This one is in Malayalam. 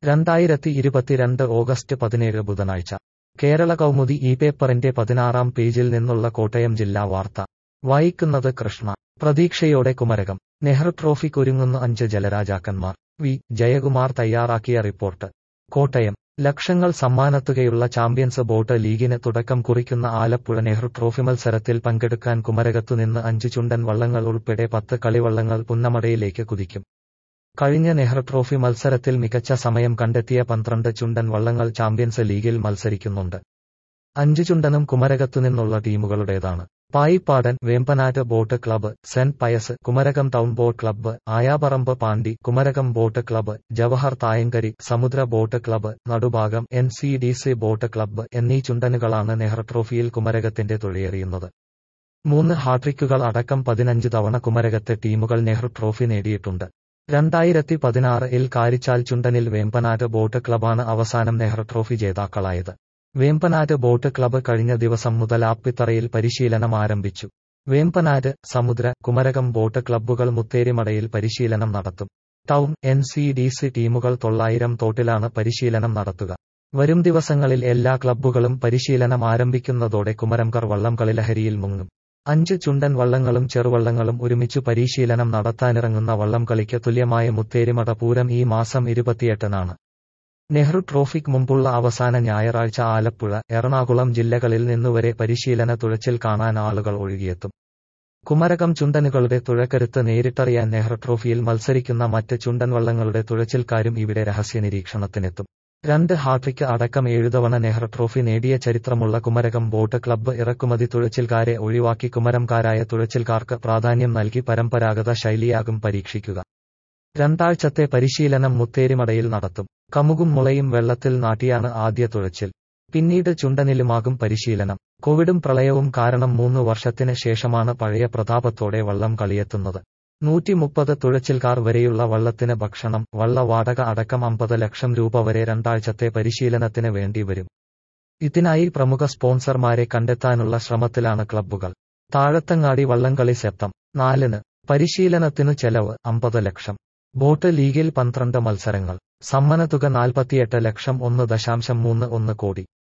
2022 ഓഗസ്റ്റ് 17 ബുധനാഴ്ച കേരള കൗമുദി ഈ പേപ്പറിന്റെ 16-ാം പേജിൽ നിന്നുള്ള കോട്ടയം ജില്ലാ വാർത്ത വായിക്കുന്നത് കൃഷ്ണ. പ്രതീക്ഷയോടെ കുമരകം. നെഹ്റു ട്രോഫിക്കൊരുങ്ങുന്നു 5 ജലരാജാക്കന്മാർ. വി. ജയകുമാർ തയ്യാറാക്കിയ റിപ്പോർട്ട്. കോട്ടയം. ലക്ഷങ്ങൾ സമ്മാനത്തുകയുള്ള ചാമ്പ്യൻസ് ബോട്ട് ലീഗിന് തുടക്കം കുറിക്കുന്ന ആലപ്പുഴ നെഹ്റു ട്രോഫി മത്സരത്തിൽ പങ്കെടുക്കാൻ കുമരകത്തുനിന്ന് 5 ചുണ്ടൻ വള്ളങ്ങൾ ഉൾപ്പെടെ 10 കളിവള്ളങ്ങൾ പുന്നമടയിലേക്ക് കുതിക്കും. കഴിഞ്ഞ നെഹ്റു ട്രോഫി മത്സരത്തിൽ മികച്ച സമയം കണ്ടെത്തിയ 12 ചുണ്ടൻ വള്ളങ്ങൾ ചാമ്പ്യൻസ് ലീഗിൽ മത്സരിക്കുന്നുണ്ട്. 5 ചുണ്ടനും കുമരകത്തുനിന്നുള്ള ടീമുകളുടേതാണ്. Payippadan, Vembanad boat club, saint Pius, Kumarakom town boat club, Ayaparambu Pandi, Kumarakom boat club, Jawahar Thayankari, Samudra boat club, Nadubhagam, NCDC boat club എന്നീ ചുണ്ടനുകളാണ് നെഹ്റു ട്രോഫിയിൽ കുമരകത്തിന്റെ തുഴയെറിയുന്നത്. 3 ഹാട്രിക്കുകൾ അടക്കം 15 തവണ കുമരകത്തെ ടീമുകൾ നെഹ്റു ട്രോഫി നേടിയിട്ടുണ്ട്. 2016-ൽ കാരിച്ചാൽ ചുണ്ടനിൽ വേമ്പനാട്ട് ബോട്ട് ക്ലബ്ബാണ് അവസാനം നെഹ്റു ട്രോഫി ജേതാക്കളായത്. വേമ്പനാട്ട് ബോട്ട് ക്ലബ്ബ് കഴിഞ്ഞ ദിവസം മുതൽ ആപ്പിത്തറയിൽ പരിശീലനം ആരംഭിച്ചു. വേമ്പനാട്ട്, സമുദ്ര, കുമരകം ബോട്ട് ക്ലബ്ബുകൾ മുത്തേരിമടയിൽ പരിശീലനം നടത്തും. ടൗൺ, NCDC ടീമുകൾ 900 തോട്ടിലാണ് പരിശീലനം നടത്തുക. വരും ദിവസങ്ങളിൽ എല്ലാ ക്ലബ്ബുകളും പരിശീലനം ആരംഭിക്കുന്നതോടെ കുമരംകാർ വള്ളംകളി ലഹരിയിൽ മുങ്ങും. 5 ചുണ്ടൻ വള്ളങ്ങളും ചെറുവള്ളങ്ങളും ഒരുമിച്ചു പരിശീലനം നടത്താനിറങ്ങുന്ന വള്ളംകളിക്ക് തുല്യമായ മുത്തേരിമട പൂരം ഈ മാസം 28-നാണ്. നെഹ്റു ട്രോഫിക്ക് മുമ്പുള്ള അവസാന ഞായറാഴ്ച ആലപ്പുഴ, എറണാകുളം ജില്ലകളിൽ നിന്നുവരെ പരിശീലന തുഴച്ചിൽ കാണാൻ ആളുകൾ ഒഴുകിയെത്തും. കുമരകം ചുണ്ടനുകളുടെ തുഴക്കരുത്ത് നേരിട്ടറിയാൻ നെഹ്റു ട്രോഫിയിൽ മത്സരിക്കുന്ന മറ്റ് ചുണ്ടൻ വള്ളങ്ങളുടെ തുഴച്ചിൽക്കാരും ഇവിടെ രഹസ്യ നിരീക്ഷണത്തിനെത്തും. 2 ഹാട്രിക്ക് അടക്കം 7 തവണ നെഹ്റു ട്രോഫി നേടിയ ചരിത്രമുള്ള കുമരകം ബോട്ട് ക്ലബ്ബ് ഇറക്കുമതി തുഴച്ചിൽക്കാരെ ഒഴിവാക്കി കുമരംകാരായ തുഴച്ചിൽക്കാർക്ക് പ്രാധാന്യം നൽകി പരമ്പരാഗത ശൈലിയാകും പരീക്ഷിക്കുക. 2 ആഴ്ചത്തെ പരിശീലനം മുത്തേരിമടയിൽ നടത്തും. കമുകും മുളയും വെള്ളത്തിൽ നാട്ടിയാണ് ആദ്യ തുഴച്ചിൽ. പിന്നീട് ചുണ്ടനിലുമാകും പരിശീലനം. കോവിഡും പ്രളയവും കാരണം 3 വർഷത്തിന് ശേഷമാണ് പഴയ പ്രതാപത്തോടെ വള്ളം കളിയെത്തുന്നത്. 130 തുഴച്ചിൽക്കാർ വരെയുള്ള വള്ളത്തിന് ഭക്ഷണം, വള്ള വാടക അടക്കം 50 ലക്ഷം രൂപ വരെ 2 ആഴ്ചത്തെ പരിശീലനത്തിന് വേണ്ടി വരും. ഇതിനായി പ്രമുഖ സ്പോൺസർമാരെ കണ്ടെത്താനുള്ള ശ്രമത്തിലാണ് ക്ലബ്ബുകൾ. താഴത്തങ്ങാടി വള്ളംകളി സെപ്റ്റംബർ 4-ന്. പരിശീലനത്തിനു ചെലവ് 50 ലക്ഷം. ബോട്ട് ലീഗിൽ 12 മത്സരങ്ങൾ. സമ്മാനത്തുക 48 ലക്ഷം. 1.31 കോടി.